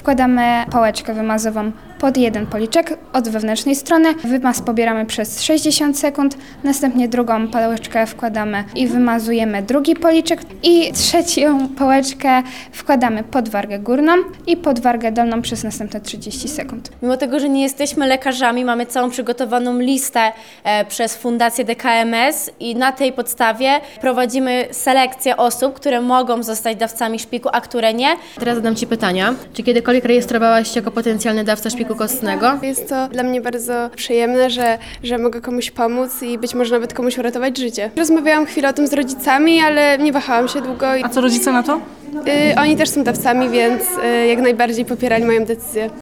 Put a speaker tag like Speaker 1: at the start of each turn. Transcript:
Speaker 1: wkładamy pałeczkę wymazową pod jeden policzek od wewnętrznej strony. Wymaz pobieramy przez 60 sekund, następnie drugą pałeczkę wkładamy i wymazujemy drugi policzek i trzecią pałeczkę wkładamy pod wargę górną i pod wargę dolną przez następne 30 sekund.
Speaker 2: Mimo tego, że nie jesteśmy lekarzami, mamy całą przygotowaną listę przez Fundację DKMS i na tej podstawie prowadzimy selekcję osób, które mogą zostać dawcami szpiku, a które nie.
Speaker 3: Teraz zadam Ci pytania. Czy kiedykolwiek rejestrowałaś się jako potencjalny dawca szpiku kostnego?
Speaker 4: Jest to dla mnie bardzo przyjemne, że mogę komuś pomóc i być może nawet komuś uratować życie. Rozmawiałam chwilę o tym z rodzicami, ale nie wahałam się długo.
Speaker 5: A co rodzice na to?
Speaker 4: Oni też są dawcami, więc jak najbardziej popierali moją decyzję.